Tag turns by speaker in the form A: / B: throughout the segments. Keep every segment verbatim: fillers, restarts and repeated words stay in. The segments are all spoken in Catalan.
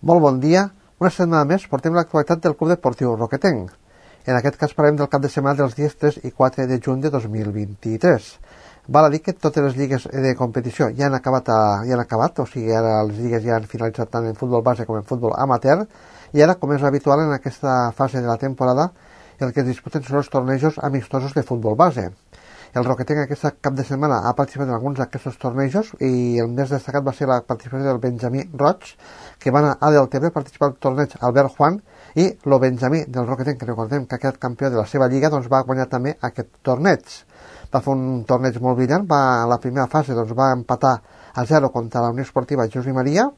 A: Molt bon dia. Una setmana més portem l'actualitat del Club Deportiu Roquetenc. En aquest cas parlem del cap de setmana dels dies tres i quatre de juny de dos mil vint-i-tres. Val a dir que totes les lligues de competició ja han acabat, a, ja han acabat, o sigui, ara les lligues ja han finalitzat tant en futbol base com en futbol amateur, i ara, com és habitual en aquesta fase de la temporada, el que es disputen són els tornejos amistosos de futbol base. El Roquetenc aquest cap de setmana ha participat en alguns d'aquests tornejos i el més destacat va ser la participació del Benjamí Roig, que va anar a Deltebre a participar al torneig Albert Juan, i el Benjamí del Roquetenc, que recordem que aquest campió de la seva lliga, doncs va guanyar també aquest torneig. Va fer un torneig molt brillant, va, a la primera fase doncs, va empatar a zero contra la Unió Esportiva Jesús i Maria,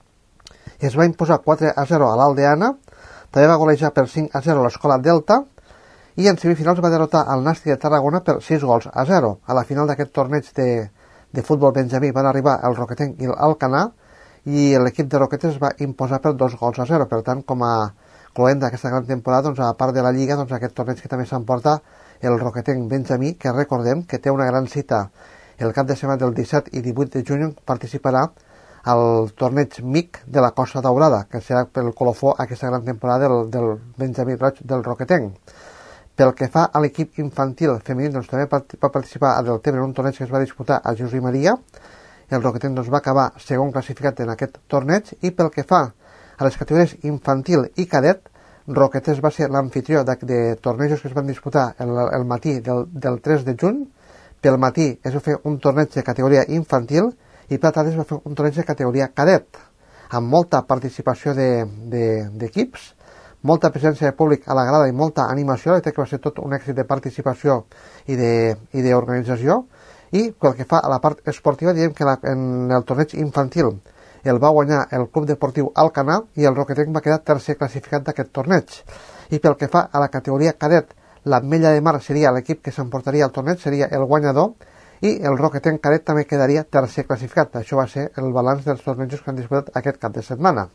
A: i es va imposar quatre a zero a l'Aldeana, també va golejar per cinc a zero a l'Escola Delta, i en semifinals va derrotar el Nàstic de Tarragona per sis gols a zero. A la final d'aquest torneig de, de futbol benjamí van arribar el Roquetenc i l'Alcanar, i l'equip de Roquetes es va imposar per dos gols a zero. Per tant, com a cloent d'aquesta gran temporada, doncs, a part de la Lliga, doncs, aquest torneig que també s'emporta el Roquetenc benjamí, que recordem que té una gran cita el cap de setmana del disset i divuit de juny, on participarà al torneig M I C de la Costa Daurada, que serà pel colofó aquesta gran temporada del, del Benjamí Roig del Roquetenc. Pel que fa a l'equip infantil femení, doncs, també va participar a Deltebre en un torneig que es va disputar a Jesús i Maria. El Roquetenc doncs, va acabar segon classificat en aquest torneig, i pel que fa a les categories infantil i cadet, Roquetes va ser l'amfitrió de, de tornejos que es van disputar el, el matí del, del tres de juny. Pel matí es va fer un torneig de categoria infantil i per la tarda es va fer un torneig de categoria cadet, amb molta participació d'equips, de, de, molta presència de públic a la grada i molta animació. Crec que va ser tot un èxit de participació i d'organització. I pel que fa a la part esportiva, diem que la, en el torneig infantil el va guanyar el Club Deportiu Alcanar i el Roquetenc va quedar tercer classificat d'aquest torneig. I pel que fa a la categoria cadet, l'Ametlla de Mar seria l'equip que s'emportaria al torneig, seria el guanyador, i el Roquetenc cadet també quedaria tercer classificat. Això va ser el balanç dels tornejos que han disputat aquest cap de setmana.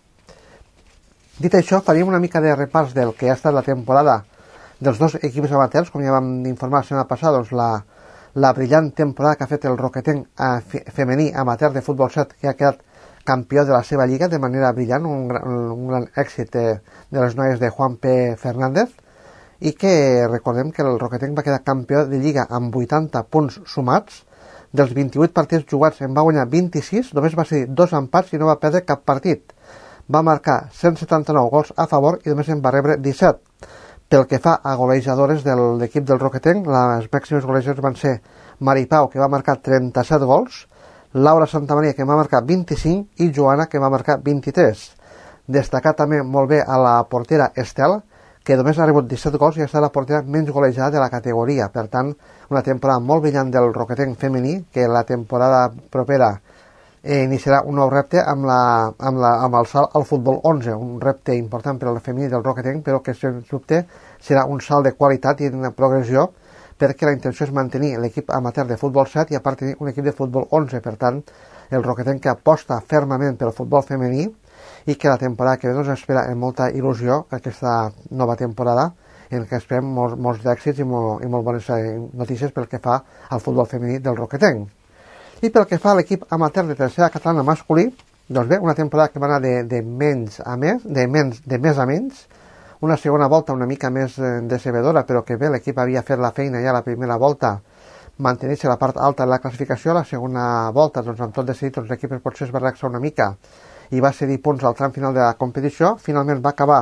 A: Dit això, faríem una mica de repàs del que ha estat la temporada dels dos equips amateurs. Com ja vam informar la setmana passada, doncs la, la brillant temporada que ha fet el Roquetenc femení amateur de futbol set, que ha quedat campió de la seva lliga de manera brillant, un gran, un gran èxit de, de les noies de Juan P. Fernández, i que recordem que el Roquetenc va quedar campió de lliga amb vuitanta punts sumats. Dels vint-i-vuit partits jugats en va guanyar vint-i-sis, només va ser dos empats i no va perdre cap partit. Va marcar cent setanta-nou gols a favor i només en va rebre disset. Pel que fa a golejadores de l'equip del Roquetenc, les màximes golejadores van ser Mari Pau, que va marcar trenta-set gols, Laura Santamaria, que va marcar vint-i-cinc, i Joana, que va marcar vint-i-tres. Destacar també molt bé a la portera Estel, que només ha rebut disset gols i ha estat la portera menys golejada de la categoria. Per tant, una temporada molt brillant del Roquetenc femení, que la temporada propera Eh, iniciarà un nou repte amb, la, amb, la, amb el salt al futbol onze, un repte important per al femení del Roquetenc, però que sens dubte serà un salt de qualitat i una progressió, perquè la intenció és mantenir l'equip amateur de futbol set i a part tenir un equip de futbol onze. Per tant, el Roquetenc que aposta fermament pel futbol femení, i que la temporada que ve doncs, espera amb molta il·lusió aquesta nova temporada, en què esperem molts, molts èxits i, molt, i molt bones notícies pel que fa al futbol femení del Roquetenc. I pel que fa a l'equip amateur de tercera catalana masculí, doncs bé, una temporada que va anar de, de menys a més, de, menys, de més a menys, una segona volta una mica més decebedora, però que bé, l'equip havia fet la feina ja la primera volta, mantenir-se a la part alta de la classificació. La segona volta, doncs amb tot decidit, doncs, l'equip potser es va relaxar una mica i va cedir punts al tram final de la competició. Finalment va acabar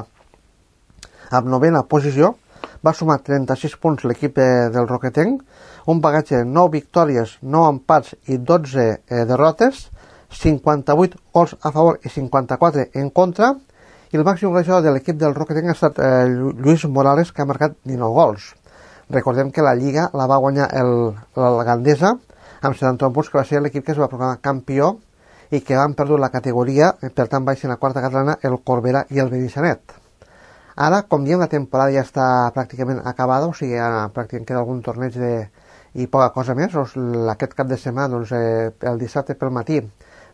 A: amb novena posició, va sumar trenta-sis punts l'equip del Roquetenc, un bagatge de nou victòries, nou empats i dotze eh, derrotes, cinquanta-vuit gols a favor i cinquanta-quatre en contra, i el màxim golejador de l'equip del Roquetenc ha estat eh, Lluís Morales, que ha marcat dinou gols. Recordem que la Lliga la va guanyar el, la Gandesa amb setanta-un punts, que va ser l'equip que es va proclamar campió i que han perdut la categoria, per tant baixen a quarta catalana el Corbera i el Benissanet. Ara, com diem, la temporada ja està pràcticament acabada, o sigui, ara pràcticament queda algun torneig de, i poca cosa més. Doncs, aquest cap de setmana, doncs, eh, el dissabte pel matí,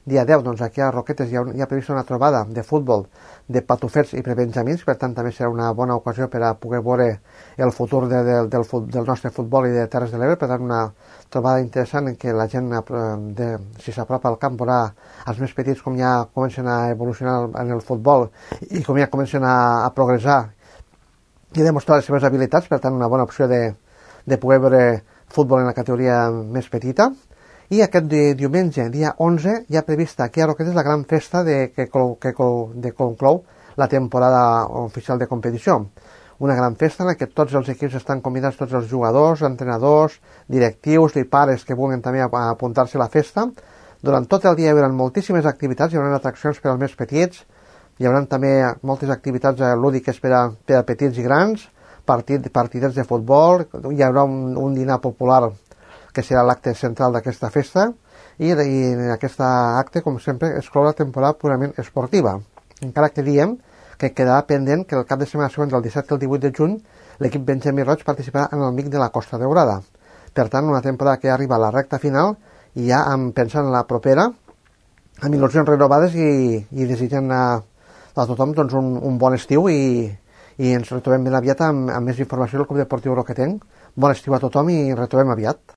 A: Dia deu, doncs aquí a Roquetes hi ha, hi ha prevista una trobada de futbol de patufets i prebenjamins, per tant també serà una bona ocasió per a poder veure el futur de, de, del, del nostre futbol i de Terres de l'Ebre, per tant una trobada interessant en què la gent, de, si s'apropa al camp, veurà els més petits com ja comencen a evolucionar en el futbol i com ja comencen a, a progressar i a demostrar les seves habilitats, per tant una bona opció de, de poder veure futbol en la categoria més petita. I aquest diumenge, dia onze, hi ha prevista aquí a Roquetes la gran festa de, que, que de conclou la temporada oficial de competició. Una gran festa en la que tots els equips estan convidats, tots els jugadors, entrenadors, directius i pares que vulguin també apuntar-se a la festa. Durant tot el dia hi haurà moltíssimes activitats, hi haurà atraccions per als més petits, hi haurà també moltes activitats lúdiques per a, per a petits i grans, partit, partidets de futbol, hi haurà un, un dinar popular que serà l'acte central d'aquesta festa, i, i en aquest acte, com sempre, es clou la temporada purament esportiva. Encara que diem que quedarà pendent que el cap de setmana següent, del disset al divuit de juny, l'equip Benjamí Roig participarà en el M I C de la Costa Daurada. Per tant, una temporada que arriba a la recta final i ja pensant en la propera, amb il·lusions renovades i, i desitjant a, a tothom doncs, un, un bon estiu i, i ens retrobem ben aviat amb, amb més informació del Club Deportiu Roquetenc. Bon estiu a tothom i retrobem aviat.